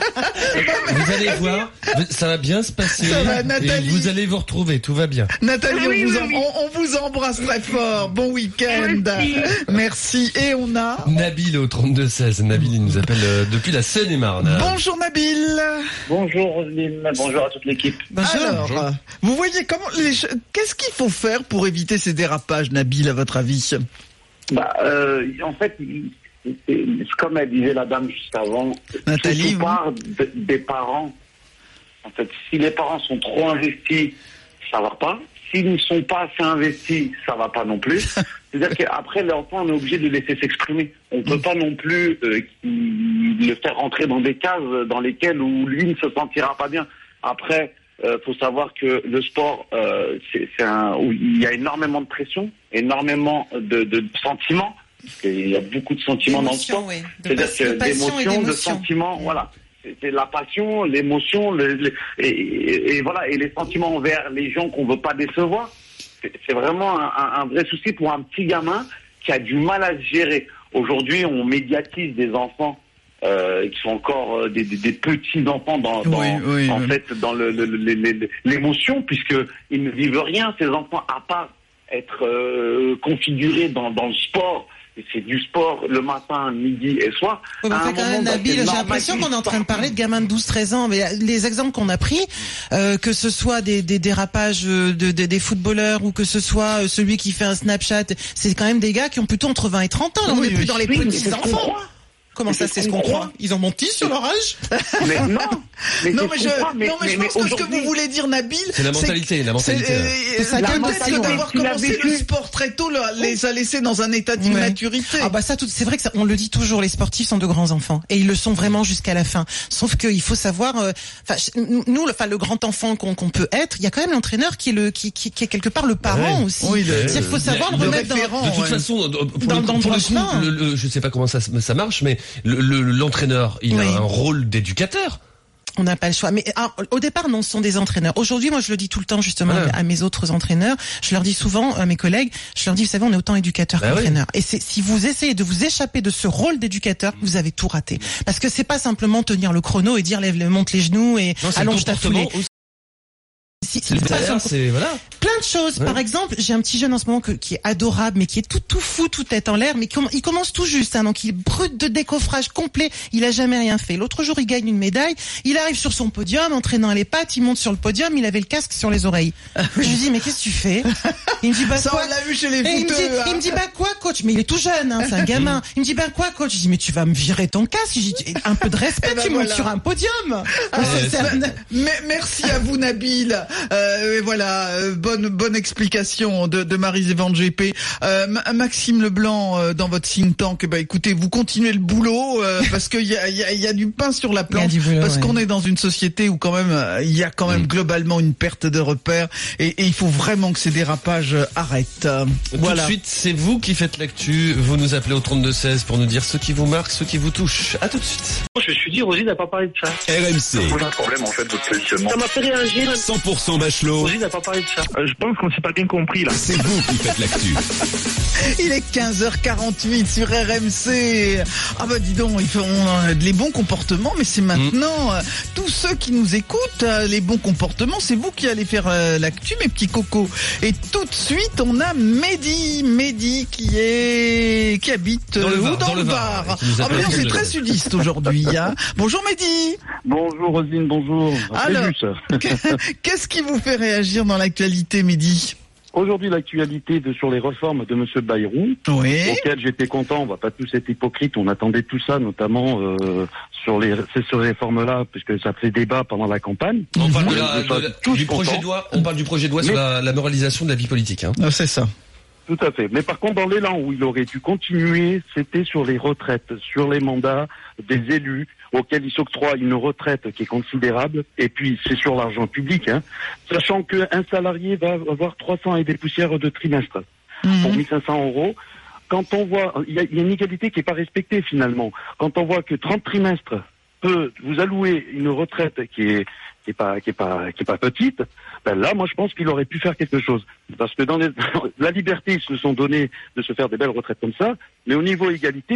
dur. Vous allez voir, ça va bien se passer. Ça va, et Nathalie. vous allez vous retrouver, tout va bien. Nathalie, Oui, on, vous oui, en- oui. on- on vous embrasse très fort. Bon week-end. Merci. Merci. Et on a... Nabil au trente-deux seize. Nabil, il nous appelle euh, depuis la Seine-et-Marne. Bonjour Nabil. Bonjour Roselyne, bonjour à toute l'équipe. Bonjour. Alors, vous voyez comment les ch- qu'est-ce qu'il faut faire pour éviter ces dérapages, Nabil, à votre avis? Bah, euh, en fait, il- c'est comme elle disait la dame juste avant, Nathalie, tout part de- des parents. En fait, si les parents sont trop investis, ça va pas. S'ils ne sont pas assez investis, ça va pas non plus. C'est-à-dire qu'après, l'enfant, on est obligé de le laisser s'exprimer. On peut pas non plus euh, le faire rentrer dans des cases dans lesquelles où lui ne se sentira pas bien. Après, euh, faut savoir que le sport, euh, c'est, c'est un, où il y a énormément de pression, énormément de, de sentiments. Et il y a beaucoup de sentiments dans le D'émotions, sport. oui. De C'est-à-dire pas- que de passion et d'émotions, de d'émotion. sentiments, voilà. C'est c'est la passion, l'émotion, le, le- et, et- et voilà, et les sentiments envers les gens qu'on veut pas décevoir. C'est c'est vraiment un, un- un vrai souci pour un petit gamin qui a du mal à se gérer. Aujourd'hui, on médiatise des enfants euh, qui sont encore euh, des, des- des petits enfants dans, dans Oui, oui, en oui. fait dans le- le- le- le- l'émotion, puisque ils ne vivent rien, ces enfants, à part être euh, configurés dans, dans le sport. Et c'est du sport le matin, midi et soir. Ouais, mais À enfin, un quand moment, même, bah, Nabil, c'est j'ai l'impression normal qu'on est en train de qu'ils parler de gamins de douze treize ans. Mais les exemples qu'on a pris, euh, que ce soit des, des dérapages de, de- des footballeurs ou que ce soit euh, celui qui fait un Snapchat, c'est quand même des gars qui ont plutôt entre vingt et trente ans. Là, on Oui, n'est plus oui. dans les Oui, mais petits c'est ce qu'on enfants. croit. Comment Mais ça, c'est c'est ce ce qu'on qu'on croit. croit? Ils ont menti sur leur âge? Mais non, mais Non c'est mais, ce je, qu'on croit, mais- non, mais je mais pense que ce que aujourd'hui- vous voulez dire, Nabil, C'est la mentalité, la mentalité, c'est, là. euh, C'est ça, la la mentalité mentalité. d'avoir Tu l'as commencé vécu. le sport très tôt le- les a laissés dans un état d'immaturité. Ah bah ça, tout, c'est vrai que ça, on le dit toujours, les sportifs sont de grands enfants et ils le sont vraiment jusqu'à la fin. Sauf qu'il faut savoir, euh, enfin nous, le- enfin le grand enfant qu'on qu'on peut être, il y a quand même l'entraîneur qui est le qui, qui, qui est quelque part le parent Ouais. aussi. Oui, le- C'est-à-dire qu'il faut savoir le le remettre dans. référent. De toute ouais. façon, pour Dans- le, dans coup- le pour le droit chemin. coup, le- le- je sais pas comment ça, ça marche, mais le- le- l'entraîneur, il Oui. a un rôle d'éducateur. On n'a pas le choix. Mais ah, au départ, non, ce sont des entraîneurs. Aujourd'hui, moi, je le dis tout le temps justement Ouais. à mes autres entraîneurs. Je leur dis souvent, à mes collègues, je leur dis, vous savez, on est autant éducateurs Bah qu'entraîneurs. Et c'est si vous essayez de vous échapper de ce rôle d'éducateur, vous avez tout raté. Parce que c'est pas simplement tenir le chrono et dire lève, le- monte les genoux et Non, c'est le allonge ta foulée. comportement aussi. Si- C'est le c'est pas derrière, sur- c'est voilà. plein de choses. Ouais. Par exemple, j'ai un petit jeune en ce moment que- qui est adorable, mais qui est tout tout fou, tout tête en l'air, mais qui comm- il commence tout juste, hein, donc il est brut de décoffrage complet. Il a jamais rien fait. L'autre jour, il gagne une médaille. Il arrive sur son podium, entraînant les pattes. Il monte sur le podium. Il avait le casque sur les oreilles. Je lui dis, mais qu'est-ce que tu fais? Il me dit, bah Ça, quoi? on l'a vu chez les Et il me footeux. dit, hein. il me dit, bah quoi, coach? Mais il est tout jeune, hein, c'est un gamin. Il me dit, bah quoi, coach? Je dis, mais tu vas me virer ton casque. Je dis, un peu de respect, Eh ben tu montes voilà. sur un podium. Ah, C'est- c'est- Mais merci à vous, Nabil. Euh, et voilà, euh, bonne bonne explication de, de Marie-Zévan G P. Euh, Ma- Maxime Leblanc, euh, dans votre think tank, bah écoutez, vous continuez le boulot euh, parce qu'il y a, il y, a, il y a du pain sur la Il y a planche, du boulot, parce ouais. qu'on est dans une société où quand même euh, il y a quand même Mm. globalement une perte de repères et, et il faut vraiment que ces dérapages euh, arrêtent. Euh, Tout Voilà. de suite, c'est vous qui faites l'actu. Vous nous appelez au trente-deux seize pour nous dire ce qui vous marque, ce qui vous touche. À tout de suite. Je me suis dit, Rosine n'a pas parlé de ça. R M C, C'est un problème en fait votre positionnement. Ça m'a fait réagir. cent pour cent Bachelot, Rosine n'a pas parlé de ça. Euh, je pense qu'on s'est pas bien compris là. c'est vous qui faites l'actu. Il est quinze heures quarante-huit sur R M C. Ah bah dis donc, ils font euh, les bons comportements, mais c'est maintenant euh, tous ceux qui nous écoutent, euh, les bons comportements, c'est vous qui allez faire euh, l'actu, mes petits cocos. Et tout de suite, on a Mehdi, Mehdi qui est qui habite Dans le euh, Var, où dans, dans le le Var. Var, qui nous Ah appelle mais non, tous c'est les très jours. sudiste aujourd'hui. Hein. Bonjour Mehdi. Bonjour Rosine, bonjour. Alors, Salut, ça. qu'est-ce qui vous fait réagir dans l'actualité, Mehdi? Aujourd'hui, l'actualité de, sur les réformes de Monsieur Bayrou, Oui. auquel j'étais content, on va pas tous être hypocrites, on attendait tout ça, notamment euh, sur les ces sur les réformes-là, puisque ça fait débat pendant la campagne. On parle de On la- est de la- tous du projet contents. de loi. On parle du projet de loi sur Mais- la, la moralisation de la vie politique. Hein. Ah, c'est ça. Tout à fait. Mais par contre, dans l'élan où il aurait dû continuer, c'était sur les retraites, sur les mandats des élus auxquels il s'octroie une retraite qui est considérable. Et puis, c'est sur l'argent public, hein, sachant qu'un salarié va avoir trois cents et des poussières de trimestre pour mille cinq cents euros. Quand on voit, il y, a, il y a une égalité qui n'est pas respectée finalement. Quand on voit que trente trimestres peut vous allouer une retraite qui est qui est pas qui est pas qui est pas petite, ben là, moi, je pense qu'il aurait pu faire quelque chose. Parce que dans les, la liberté, ils se sont donnés de se faire des belles retraites comme ça, mais au niveau égalité,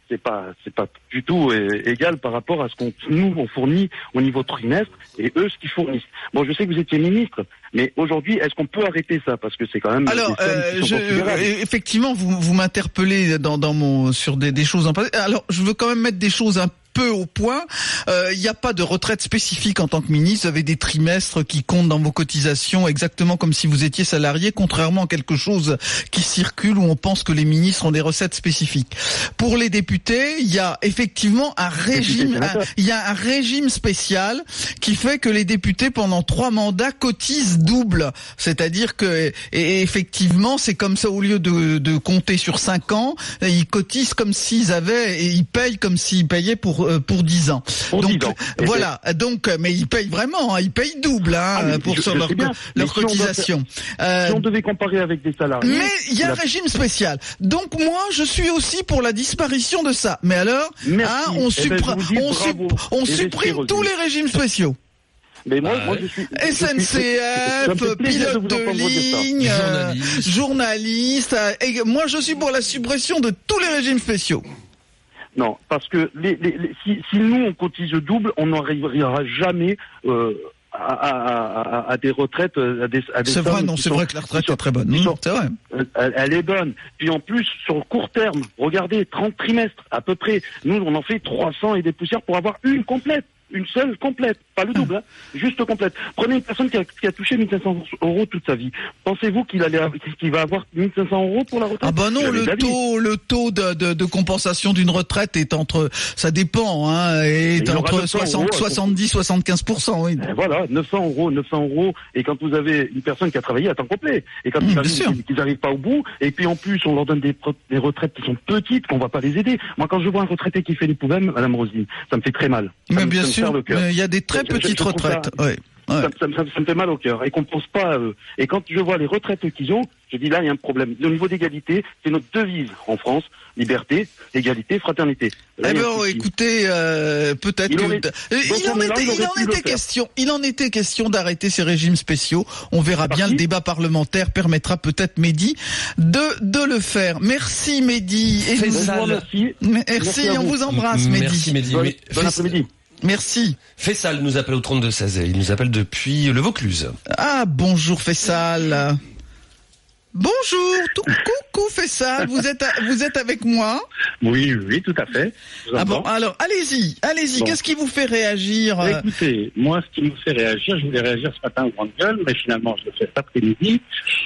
c'est pas, c'est pas du tout euh, égal par rapport à ce qu'on nous on fournit au niveau trimestre et eux ce qu'ils fournissent. Bon, je sais que vous étiez ministre, mais aujourd'hui, est-ce qu'on peut arrêter ça parce que c'est quand même. Alors, euh, je, euh, effectivement, vous vous m'interpellez dans dans mon sur des des choses en passé. Alors, je veux quand même mettre des choses un peu au point. Il euh, n'y a pas de retraite spécifique en tant que ministre. Vous avez des trimestres qui comptent dans vos cotisations exactement comme si vous étiez salarié, contrairement à quelque chose qui circule où on pense que les ministres ont des recettes spécifiques. Pour les députés, il y a effectivement un régime, il y a un régime spécial qui fait que les députés pendant trois mandats cotisent double. C'est-à-dire que et effectivement, c'est comme ça au lieu de, de compter sur cinq ans, ils cotisent comme s'ils avaient et ils payent comme s'ils payaient pour pour dix ans. Pour donc dix ans. voilà, donc mais ils payent vraiment, hein, ils payent double hein, ah, pour je, sur je leur, leur si cotisation. On doit, euh, si on devait comparer avec des salariés. Mais il y a la... un régime spécial. Donc moi, je suis aussi pour la disparition de ça. Mais alors, hein, on, eh ben, suppr- on, sup- on supprime tous les régimes spéciaux. Mais moi, moi je suis S N C F, je pilote de, de ligne, euh, journaliste, journaliste euh, et moi je suis pour la suppression de tous les régimes spéciaux. Non, parce que les, les, les, si, si nous on cotise double, on n'arrivera jamais euh, à, à, à, à des retraites, à des, à des c'est vrai, non, c'est sont, vrai que la retraite est très bonne. Sont, c'est vrai. Elle, elle est bonne. Puis en plus, sur le court terme, regardez, trente trimestres à peu près. Nous, on en fait trois cents et des poussières pour avoir une complète. Une seule complète, pas le double, hein, juste complète. Prenez une personne qui a, qui a touché mille cinq cents euros toute sa vie. Pensez-vous qu'il allait, qu'il va avoir mille cinq cents euros pour la retraite? Ah bah non, le taux, le taux de, de, de compensation d'une retraite est entre, ça dépend, hein, est entre soixante, soixante-dix, soixante-quinze pour cent, oui. Et voilà, neuf cents euros, neuf cents euros. Et quand vous avez une personne qui a travaillé à temps complet, et quand mmh, ils arrivent, qu'ils n'arrivent pas au bout, et puis en plus on leur donne des, des retraites qui sont petites, qu'on va pas les aider. Moi, quand je vois un retraité qui fait les poubelles, Madame Roselyne, ça me fait très mal. Mais ça bien me, sûr. Il y a des très petites je, je retraites. Ça, ouais. Ouais. Ça, ça, ça, ça me fait mal au cœur et qu'on pense pas à eux. Et quand je vois les retraites qu'ils ont, je dis là il y a un problème. Au niveau d'égalité, c'est notre devise en France: liberté, égalité, fraternité. Là, eh ben, écoutez, euh, peut-être que aurait... il en était, il en était question, il en était question d'arrêter ces régimes spéciaux. On verra bien. Parti. Le débat parlementaire permettra peut-être, Mehdi, de de le faire. Merci Mehdi. Et vous... Merci. Merci. Merci on vous embrasse, Mehdi. Merci Mehdi. Bon, bon après-midi. Merci. Fessal nous appelle au trente-deux seize. Il nous appelle depuis le Vaucluse. Ah, bonjour Fessal. Bonjour. Coucou Fessal. Vous êtes, à, vous êtes avec moi? Oui, oui, tout à fait. Ah bon, alors, allez-y, allez-y. Bon. Qu'est-ce qui vous fait réagir? Écoutez, moi, ce qui me fait réagir, je voulais réagir ce matin en grande gueule, mais finalement, je le fais cet après-midi.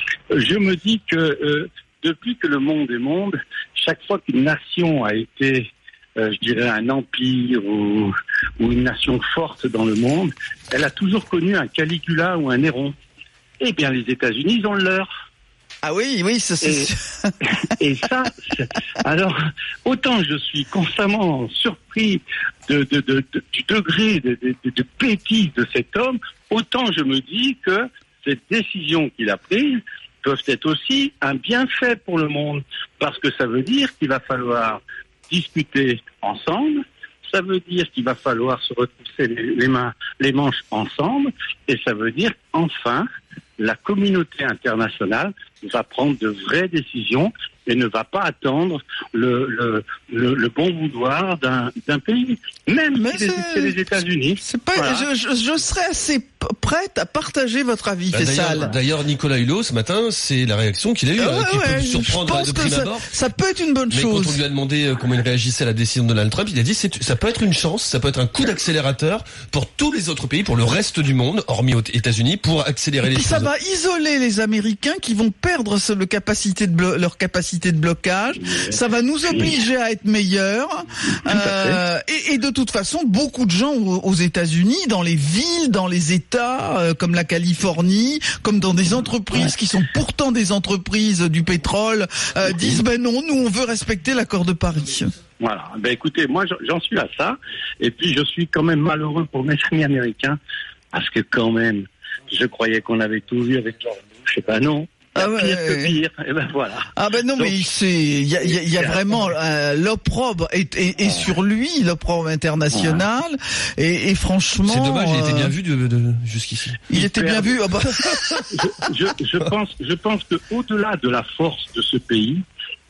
Je me dis que, euh, depuis que le monde est monde, chaque fois qu'une nation a été Euh, je dirais un empire ou, ou une nation forte dans le monde, elle a toujours connu un Caligula ou un Néron. Eh bien, les États-Unis, ils ont le leur. Ah oui, oui, ça c'est... Et, et ça, c'est... alors, autant je suis constamment surpris de, de, de, de, du degré de, de, de, de bêtise de cet homme, autant je me dis que cette décision qu'il a prise peuvent être aussi un bienfait pour le monde. Parce que ça veut dire qu'il va falloir discuter ensemble, ça veut dire qu'il va falloir se retrousser les, les mains, les manches ensemble, et ça veut dire enfin la communauté internationale va prendre de vraies décisions et ne va pas attendre le, le, le, le bon vouloir d'un, d'un pays, même Mais si c'est les États-Unis. C'est pas, voilà. je, je, je serais assez prête à partager votre avis, bah, Fessal. D'ailleurs, d'ailleurs, Nicolas Hulot, ce matin, c'est la réaction qu'il a eue, ah, hein, qui ouais, peut surprendre à de prime abord. Ça peut être une bonne Mais chose. Mais quand on lui a demandé comment il réagissait à la décision de Donald Trump, il a dit c'est, ça peut être une chance, ça peut être un coup d'accélérateur pour tous les autres pays, pour le reste du monde, hormis aux États-Unis, pour accélérer et les puis choses. Ça va isoler les Américains qui vont perdre ce, le capacité de blo- leur capacité de blocage. Ça va nous obliger à être meilleurs. Euh, et, et de toute façon, beaucoup de gens aux États-Unis, dans les villes, dans les États, euh, comme la Californie, comme dans des entreprises qui sont pourtant des entreprises du pétrole, euh, disent ben non, nous on veut respecter l'accord de Paris. Voilà. Ben écoutez, moi j'en suis à ça. Et puis je suis quand même malheureux pour mes amis américains parce que quand même, je croyais qu'on avait tout vu avec leur bouche. Et ben non. Ah ouais, pire que ouais. pire, et ben voilà. Ah ben non, donc, mais c'est, il y a, y a, y a vraiment euh, l'opprobre est, est, est sur lui, l'opprobre international, ouais. et, et franchement. C'est dommage, il euh, était bien vu de, de jusqu'ici. Il, il était bien vu. Ah bah. je, je, je pense, je pense que au-delà de la force de ce pays,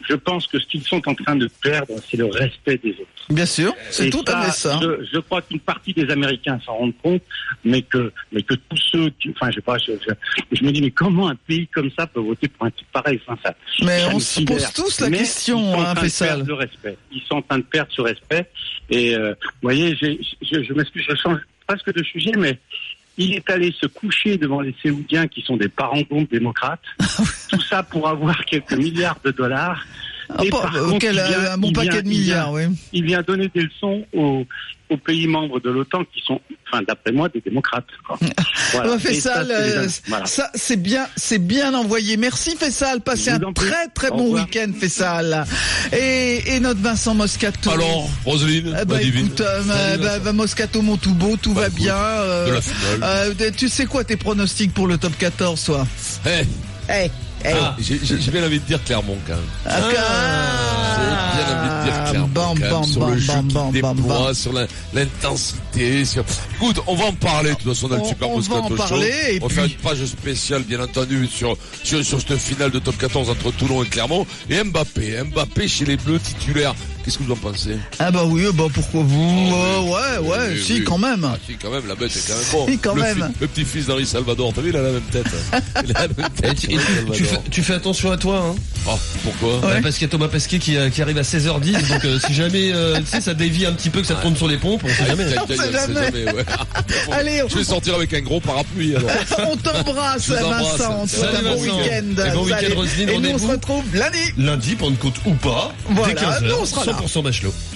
je pense que ce qu'ils sont en train de perdre, c'est le respect des autres. Bien sûr, c'est Et tout à fait ça. Je, je crois qu'une partie des Américains s'en rendent compte, mais que, mais que tous ceux qui, enfin, je sais pas, je, je, je me dis, mais comment un pays comme ça peut voter pour un truc pareil, enfin, ça. Mais ça on me se sidère. pose tous la Mais question, ils sont en hein, train de Faisal. perdre le respect. Ils sont en train de perdre ce respect. Et, euh, vous voyez, j'ai, je, je m'excuse, je change presque de sujet, mais il est allé se coucher devant les Séoudiens qui sont des parangons démocrates. Tout ça pour avoir quelques milliards de dollars. Ah, Et pas- par euh, contre, quel, il vient- un bon il paquet vient- de il vient- milliards, oui. Il vient donner des leçons aux, aux pays membres de l'OTAN qui sont, enfin, d'après moi, des démocrates. Quoi. Voilà. Ouais, Et Faisal, ça, c'est les- euh, voilà. ça c'est bien, c'est bien envoyé. Merci Faisal, passez Je un vous en prie. très très Au bon revoir. week-end Faisal. Et, et notre Vincent Moscato. Alors, Roselyne, Eh ma bah divine. écoute, euh, Salut, bah, Vincent. bah, Moscato Montoubo, tout va écoute, bien. euh, de la finale. euh, tu sais quoi tes pronostics pour le top quatorze, toi? Eh, Eh, eh. ah, j'ai j'ai- j'ai bien envie de dire Clermont quand même. Ah, J'ai bien envie de dire Clermont Bam, quand même, bam, sur bam, le jeu bam, qui bam, bam, déploie, bam. sur la- l'intensité. Sur... Écoute, on va en parler de toute façon dans le On- Super on va Moscato en Show. parler, et on va faire puis- une page spéciale bien entendu sur, sur, sur cette finale de top quatorze entre Toulon et Clermont. Et Mbappé, Mbappé chez les Bleus titulaires. Qu'est-ce que vous en pensez? Ah bah oui, bah pourquoi vous? Oh, euh, oui. ouais, ouais, Oui, si oui. quand même. Ah, si, quand même, la bête est quand même bon. Si, quand le, même. fi- le petit-fils d'Henri Salvador, t'as vu, il a la même tête. Il a la même Eh, tête. tu- Henri Salvador. tu fais- tu fais attention à toi, hein. Oh, pourquoi? Ouais. Parce qu'il y a Thomas Pesquet qui, euh, qui arrive à seize heures dix, donc euh, si jamais euh, tu sais, ça dévie un petit peu, que ça tourne sur les pompes, on sait jamais. On sait jamais. ouais. Allez, on- Je vais sortir avec un gros parapluie alors. On t'embrasse, Je vous embrasse. Vincent. On te souhaite Salut, un bon Vincent. week-end. Et bon week-end, Salut. Roselyne, Et nous, on se rendez-vous retrouve lundi. Lundi, Pentecôte ou pas, Voilà, dès quinze nous, on heures, sera là. cent pour cent Bachelot.